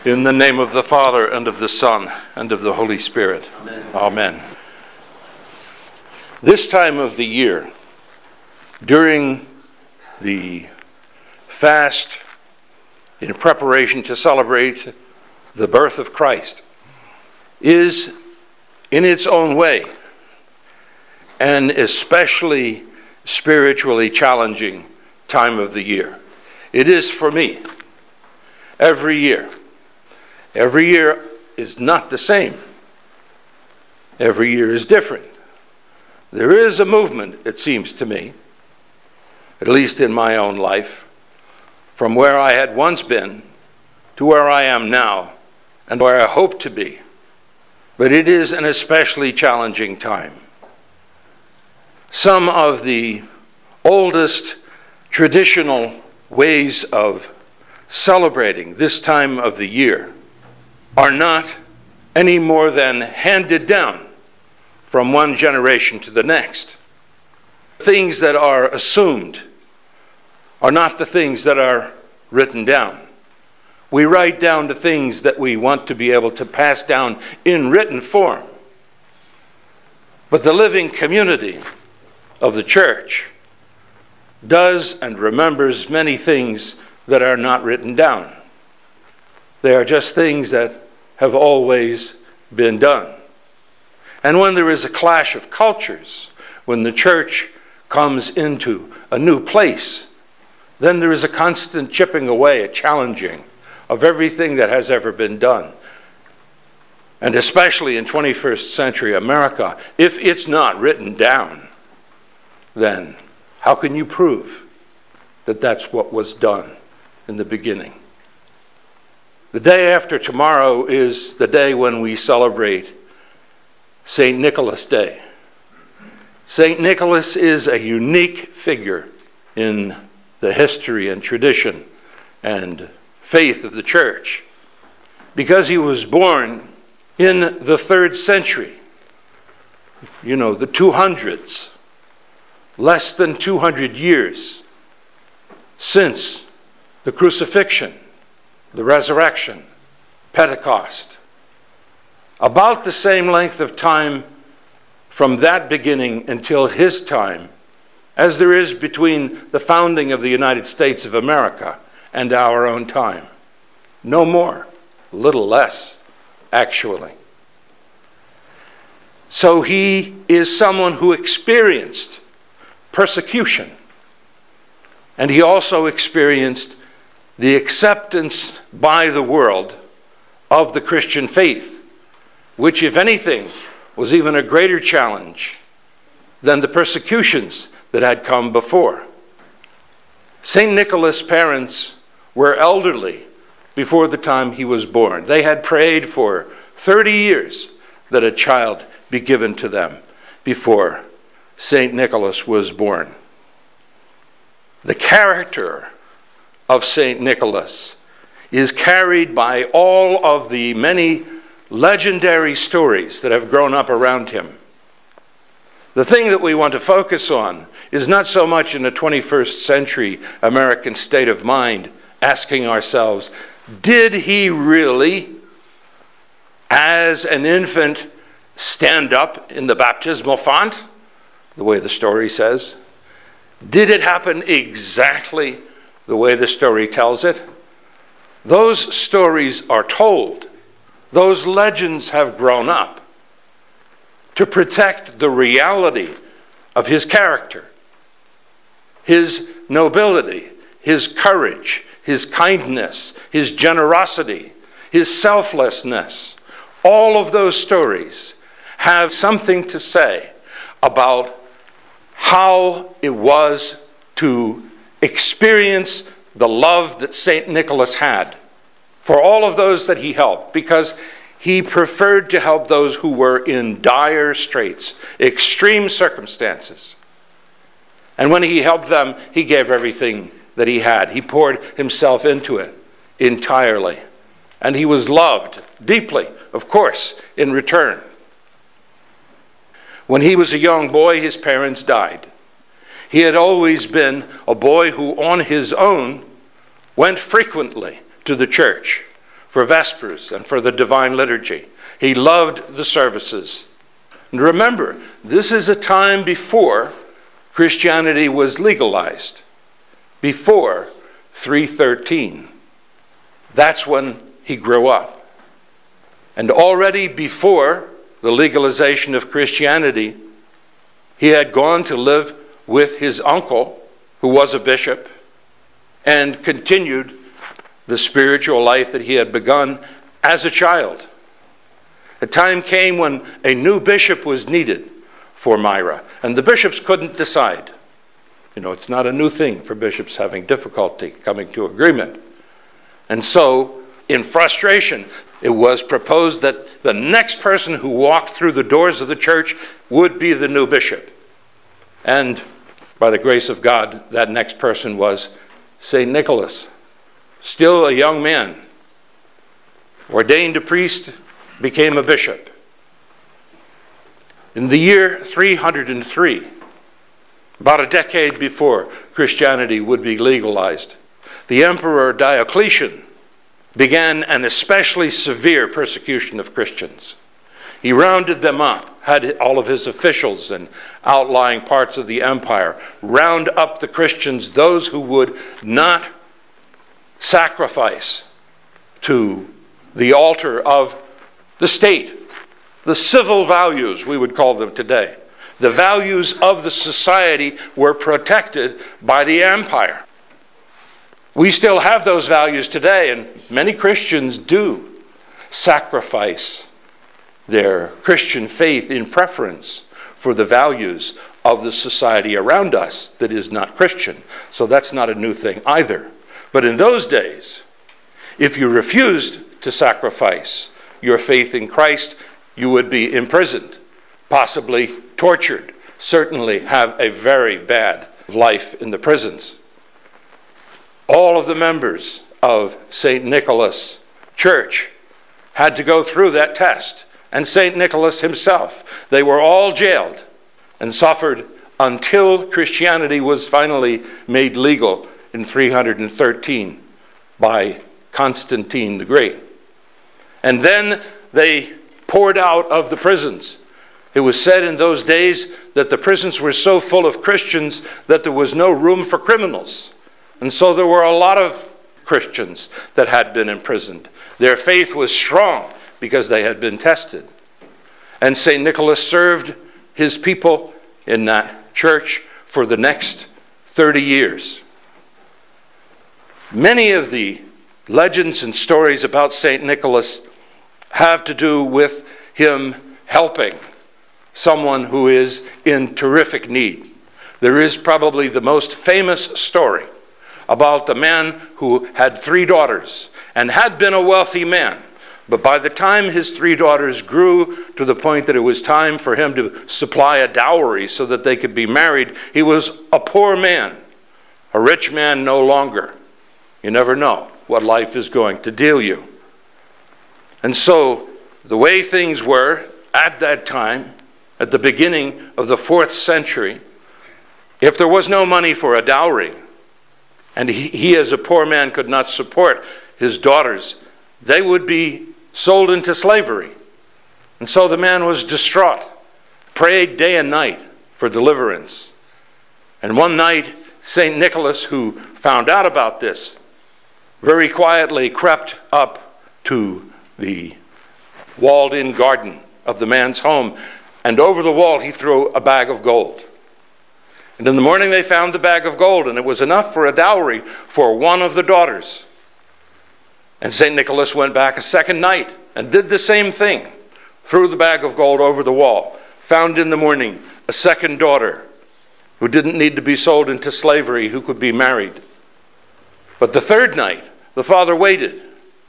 In the name of the Father, and of the Son, and of the Holy Spirit. Amen. Amen. This time of the year, during the fast in preparation to celebrate the birth of Christ, is in its own way an especially spiritually challenging time of the year. It is for me. Every year. Every year is not the same. Every year is different. There is a movement, it seems to me, at least in my own life, from where I had once been to where I am now and where I hope to be. But it is an especially challenging time. Some of the oldest traditional ways of celebrating this time of the year are not any more than handed down from one generation to the next. Things that are assumed are not the things that are written down. We write down the things that we want to be able to pass down in written form. But the living community of the church does and remembers many things that are not written down. They are just things that have always been done. And when there is a clash of cultures, when the church comes into a new place, then there is a constant chipping away, a challenging of everything that has ever been done. And especially in 21st century America, if it's not written down, then how can you prove that that's what was done in the beginning? The day after tomorrow is the day when we celebrate St. Nicholas Day. St. Nicholas is a unique figure in the history and tradition and faith of the church because he was born in the 3rd century. You know, the 200s. Less than 200 years since the crucifixion, the resurrection, Pentecost. About the same length of time from that beginning until his time as there is between the founding of the United States of America and our own time. No more, a little less, actually. So he is someone who experienced persecution. And he also experienced the acceptance by the world of the Christian faith, which, if anything, was even a greater challenge than the persecutions that had come before. St. Nicholas' parents were elderly before the time he was born. They had prayed for 30 years that a child be given to them before St. Nicholas was born. The character of St. Nicholas is carried by all of the many legendary stories that have grown up around him. The thing that we want to focus on is not so much in the 21st century American state of mind, asking ourselves, did he really, as an infant, stand up in the baptismal font? The way the story says. Did it happen exactly the way the story tells it? Those stories are told. Those legends have grown up to protect the reality of his character, his nobility, his courage, his kindness, his generosity, his selflessness. All of those stories have something to say about how it was to experience the love that St. Nicholas had for all of those that he helped, because he preferred to help those who were in dire straits, extreme circumstances. And when he helped them, he gave everything that he had. He poured himself into it entirely. And he was loved deeply, of course, in return. When he was a young boy, his parents died. He had always been a boy who, on his own, went frequently to the church, for Vespers and for the Divine Liturgy. He loved the services. And remember, this is a time before Christianity was legalized, before 313. That's when he grew up. And already before the legalization of Christianity, he had gone to live with his uncle, who was a bishop, and continued the spiritual life that he had begun as a child. A time came when a new bishop was needed for Myra, and the bishops couldn't decide. It's not a new thing for bishops having difficulty coming to agreement. And so, in frustration, it was proposed that the next person who walked through the doors of the church would be the new bishop. And by the grace of God, that next person was St. Nicholas, still a young man, ordained a priest, became a bishop. In the year 303, about a decade before Christianity would be legalized, the Emperor Diocletian began an especially severe persecution of Christians. He rounded them up, had all of his officials and outlying parts of the empire round up the Christians, those who would not sacrifice to the altar of the state, the civil values, we would call them today. The values of the society were protected by the empire. We still have those values today, and many Christians do sacrifice their Christian faith in preference for the values of the society around us that is not Christian. So that's not a new thing either. But in those days, if you refused to sacrifice your faith in Christ, you would be imprisoned, possibly tortured, certainly have a very bad life in the prisons. All of the members of St. Nicholas Church had to go through that test, and St. Nicholas himself. They were all jailed and suffered until Christianity was finally made legal in 313 by Constantine the Great. And then they poured out of the prisons. It was said in those days that the prisons were so full of Christians that there was no room for criminals. And so there were a lot of Christians that had been imprisoned. Their faith was strong because they had been tested. And St. Nicholas served his people in that church for the next 30 years. Many of the legends and stories about St. Nicholas have to do with him helping someone who is in terrific need. There is probably the most famous story about the man who had 3 daughters and had been a wealthy man. But by the time his 3 daughters grew to the point that it was time for him to supply a dowry so that they could be married, he was a poor man, a rich man no longer. You never know what life is going to deal you. And so the way things were at that time, at the beginning of the 4th century, if there was no money for a dowry, and he as a poor man could not support his daughters, they would be sold into slavery. And so the man was distraught, prayed day and night for deliverance. And one night, St. Nicholas, who found out about this, very quietly crept up to the walled-in garden of the man's home, and over the wall he threw a bag of gold. And in the morning they found the bag of gold, and it was enough for a dowry for one of the daughters. And St. Nicholas went back a second night and did the same thing. Threw the bag of gold over the wall. Found in the morning a second daughter who didn't need to be sold into slavery, who could be married. But the third night, the father waited.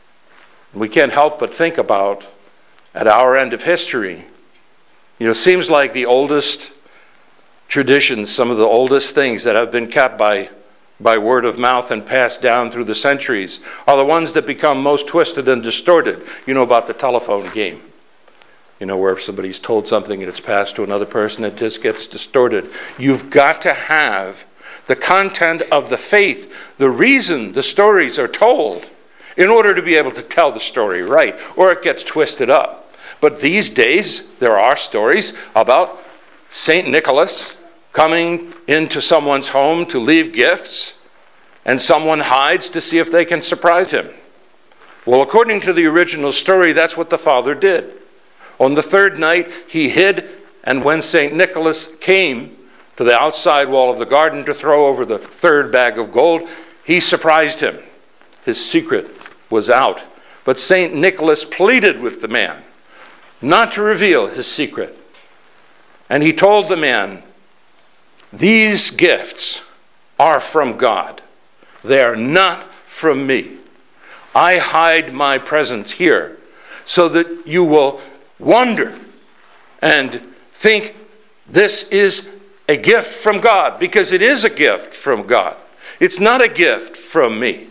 We can't help but think about, at our end of history, it seems like the oldest traditions, some of the oldest things that have been kept by word of mouth and passed down through the centuries are the ones that become most twisted and distorted. You know about the telephone game. Where somebody's told something and it's passed to another person, it just gets distorted. You've got to have the content of the faith, the reason the stories are told. in order to be able to tell the story right, or it gets twisted up. But these days, there are stories about St. Nicholas coming into someone's home to leave gifts, and someone hides to see if they can surprise him. Well, according to the original story, that's what the father did. On the third night, he hid, and when St. Nicholas came to the outside wall of the garden to throw over the third bag of gold, he surprised him. His secret was out. But St. Nicholas pleaded with the man not to reveal his secret. And he told the man, "These gifts are from God. They are not from me. I hide my presence here so that you will wonder and think this is a gift from God," because it is a gift from God. It's not a gift from me.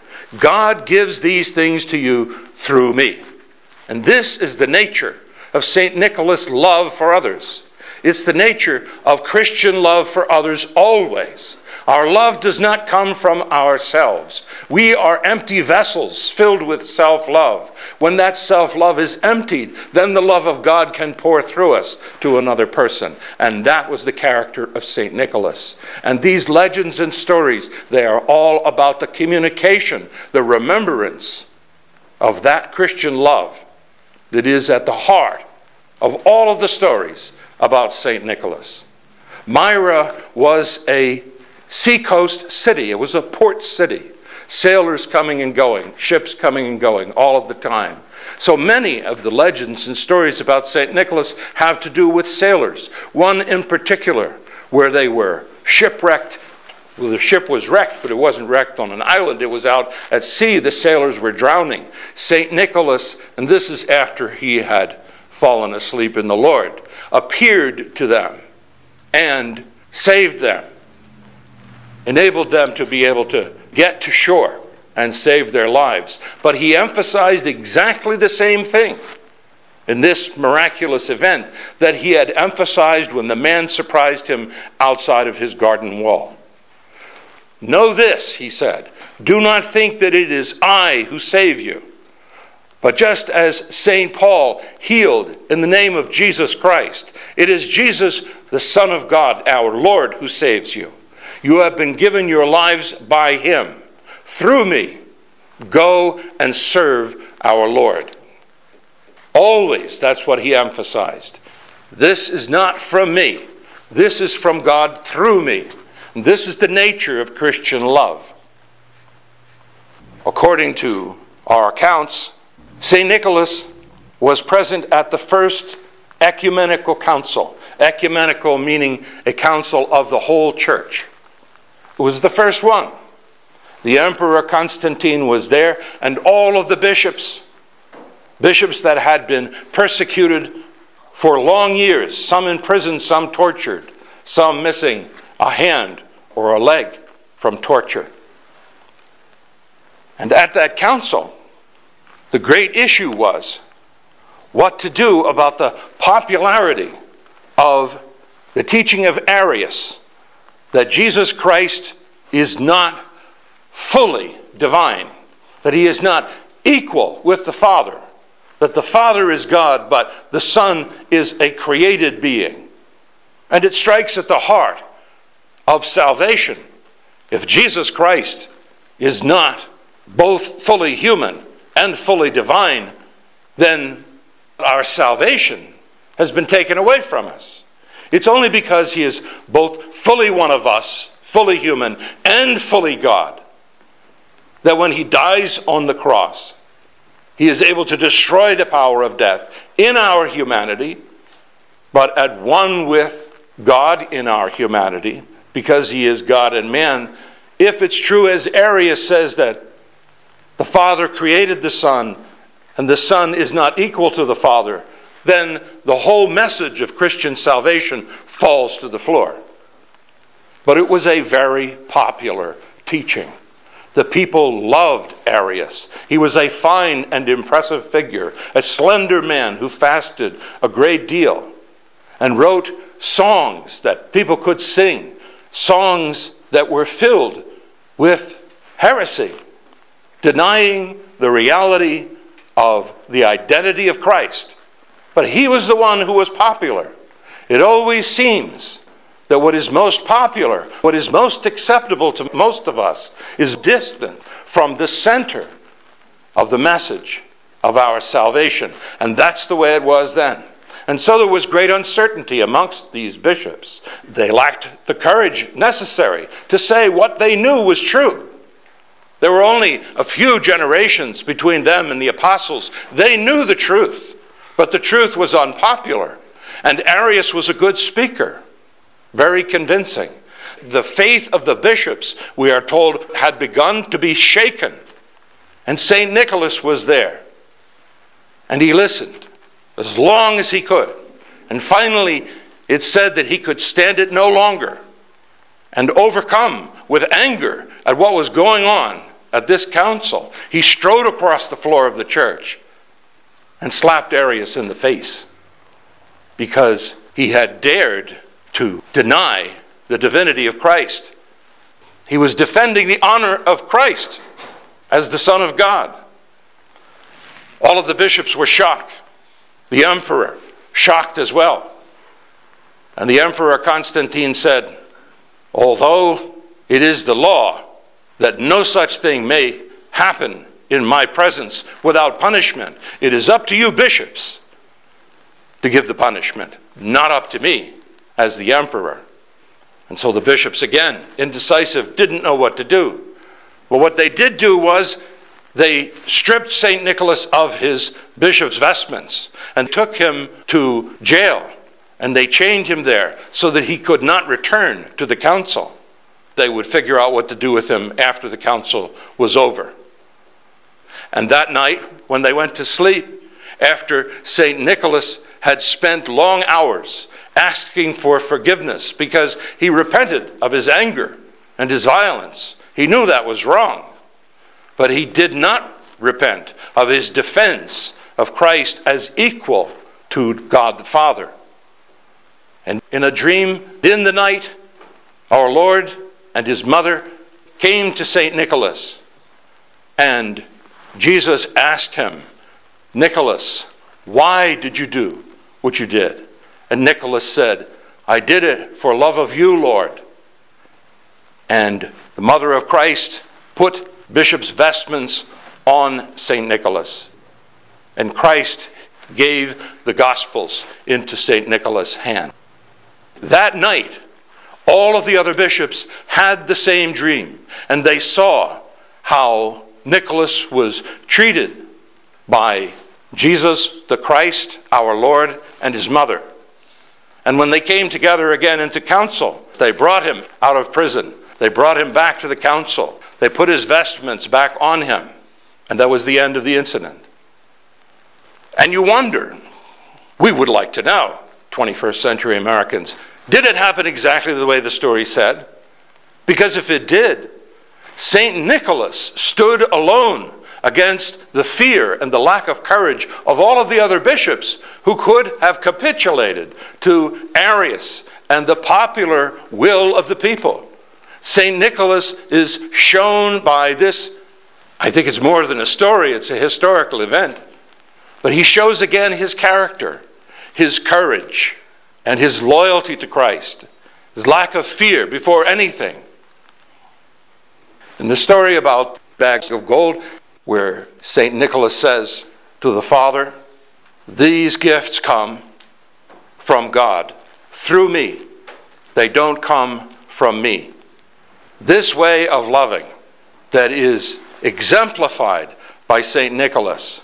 God gives these things to you through me. And this is the nature of St. Nicholas' love for others. It's the nature of Christian love for others always. Our love does not come from ourselves. We are empty vessels filled with self-love. When that self-love is emptied, then the love of God can pour through us to another person. And that was the character of St. Nicholas. And these legends and stories, they are all about the communication, the remembrance of that Christian love that is at the heart of all of the stories about St. Nicholas. Myra was a seacoast city. It was a port city. Sailors coming and going, ships coming and going all of the time. So many of the legends and stories about St. Nicholas have to do with sailors. One in particular, where they were shipwrecked. Well, the ship was wrecked, but it wasn't wrecked on an island. It was out at sea. The sailors were drowning. St. Nicholas, and this is after he had fallen asleep in the Lord, appeared to them and saved them, enabled them to be able to get to shore and save their lives. But he emphasized exactly the same thing in this miraculous event that he had emphasized when the man surprised him outside of his garden wall. "Know this," he said, "do not think that it is I who save you. But just as St. Paul healed in the name of Jesus Christ, it is Jesus, the Son of God, our Lord, who saves you. You have been given your lives by him. Through me, go and serve our Lord." Always, that's what he emphasized. This is not from me. This is from God through me. And this is the nature of Christian love. According to our accounts, St. Nicholas was present at the first ecumenical council. Ecumenical meaning a council of the whole church. It was the first one. The Emperor Constantine was there, and all of the bishops that had been persecuted for long years, some in prison, some tortured, some missing a hand or a leg from torture. And at that council, the great issue was what to do about the popularity of the teaching of Arius, that Jesus Christ is not fully divine, that he is not equal with the Father, that the Father is God, but the Son is a created being. And it strikes at the heart of salvation. If Jesus Christ is not both fully human and fully divine, then our salvation has been taken away from us. It's only because he is both fully one of us, fully human, and fully God, that when he dies on the cross, he is able to destroy the power of death in our humanity, but at one with God in our humanity, because he is God and man. If it's true, as Arius says, that the Father created the Son, and the Son is not equal to the Father, then the whole message of Christian salvation falls to the floor. But it was a very popular teaching. The people loved Arius. He was a fine and impressive figure, a slender man who fasted a great deal and wrote songs that people could sing, songs that were filled with heresy, denying the reality of the identity of Christ. But he was the one who was popular. It always seems that what is most popular, what is most acceptable to most of us, is distant from the center of the message of our salvation. And that's the way it was then. And so there was great uncertainty amongst these bishops. They lacked the courage necessary to say what they knew was true. There were only a few generations between them and the apostles. They knew the truth, but the truth was unpopular. And Arius was a good speaker, very convincing. The faith of the bishops, we are told, had begun to be shaken. And St. Nicholas was there. And he listened as long as he could. And finally, it said that he could stand it no longer. And overcome with anger at what was going on at this council, he strode across the floor of the church and slapped Arius in the face because he had dared to deny the divinity of Christ. He was defending the honor of Christ as the Son of God. All of the bishops were shocked. The emperor shocked as well. And the Emperor Constantine said, although it is the law that no such thing may happen in my presence without punishment, it is up to you bishops to give the punishment, not up to me as the emperor. And so the bishops, again, indecisive, didn't know what to do. But what they did do was they stripped St. Nicholas of his bishop's vestments and took him to jail. And they chained him there so that he could not return to the council. They would figure out what to do with him after the council was over. And that night, when they went to sleep, after St. Nicholas had spent long hours asking for forgiveness because he repented of his anger and his violence, he knew that was wrong. But he did not repent of his defense of Christ as equal to God the Father. And in a dream, in the night, our Lord and his mother came to St. Nicholas. And Jesus asked him, Nicholas, why did you do what you did? And Nicholas said, I did it for love of you, Lord. And the mother of Christ put bishop's vestments on St. Nicholas. And Christ gave the Gospels into St. Nicholas' hand. That night, all of the other bishops had the same dream. And they saw how Nicholas was treated by Jesus, the Christ, our Lord, and his mother. And when they came together again into council, they brought him out of prison. They brought him back to the council. They put his vestments back on him. And that was the end of the incident. And you wonder, we would like to know, 21st century Americans, did it happen exactly the way the story said? Because if it did, St. Nicholas stood alone against the fear and the lack of courage of all of the other bishops who could have capitulated to Arius and the popular will of the people. St. Nicholas is shown by this, I think it's more than a story, it's a historical event. But he shows again his character, his courage, and his loyalty to Christ, his lack of fear before anything. In the story about bags of gold, where St. Nicholas says to the Father, these gifts come from God through me. They don't come from me. This way of loving that is exemplified by St. Nicholas,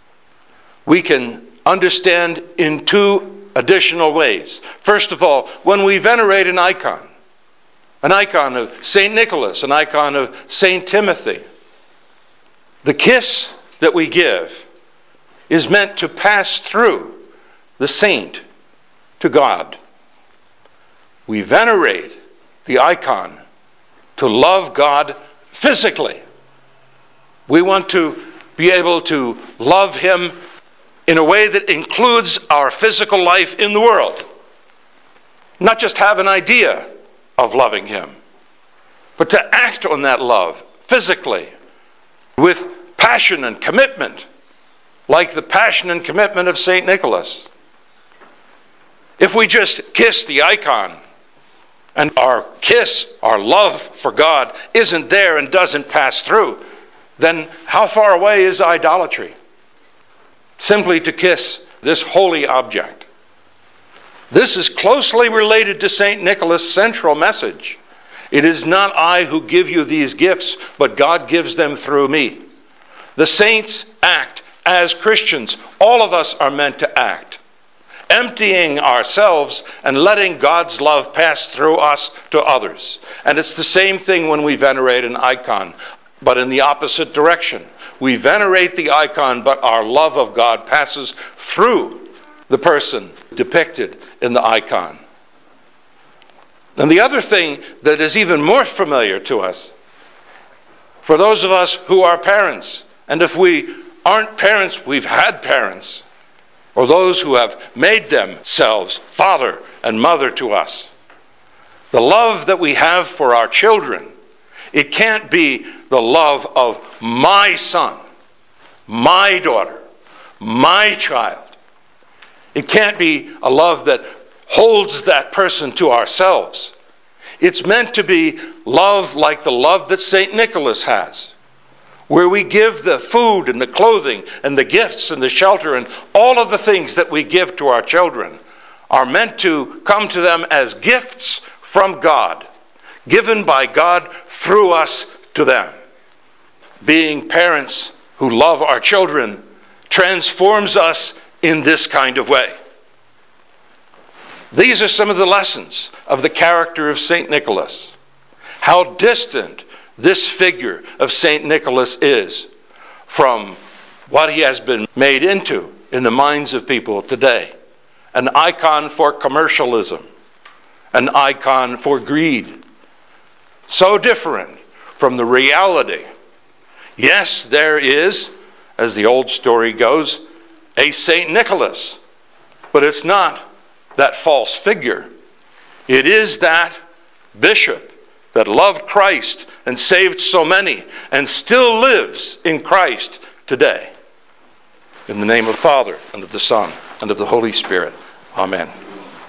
we can understand in two additional ways. First of all, when we venerate an icon of St. Nicholas, an icon of St. Timothy, the kiss that we give is meant to pass through the saint to God. We venerate the icon to love God physically. We want to be able to love him in a way that includes our physical life in the world. Not just have an idea of loving him, but to act on that love physically with passion and commitment like the passion and commitment of St. Nicholas. If we just kiss the icon and our love for God, isn't there and doesn't pass through, then how far away is idolatry? Simply to kiss this holy object. This is closely related to St. Nicholas' central message. It is not I who give you these gifts, but God gives them through me. The saints act as Christians. All of us are meant to act, emptying ourselves and letting God's love pass through us to others. And it's the same thing when we venerate an icon, but in the opposite direction. We venerate the icon, but our love of God passes through the person depicted in the icon. And the other thing that is even more familiar to us, for those of us who are parents, and if we aren't parents, we've had parents, or those who have made themselves father and mother to us. The love that we have for our children, it can't be the love of my son, my daughter, my child. It can't be a love that holds that person to ourselves. It's meant to be love like the love that St. Nicholas has, where we give the food and the clothing and the gifts and the shelter and all of the things that we give to our children are meant to come to them as gifts from God, given by God through us to them. Being parents who love our children transforms us in this kind of way. These are some of the lessons of the character of St. Nicholas. How distant this figure of St. Nicholas is from what he has been made into in the minds of people today. An icon for commercialism, an icon for greed. So different from the reality. Yes, there is, as the old story goes, a St. Nicholas, but it's not that false figure. It is that bishop that loved Christ and saved so many and still lives in Christ today. In the name of the Father, and of the Son, and of the Holy Spirit. Amen.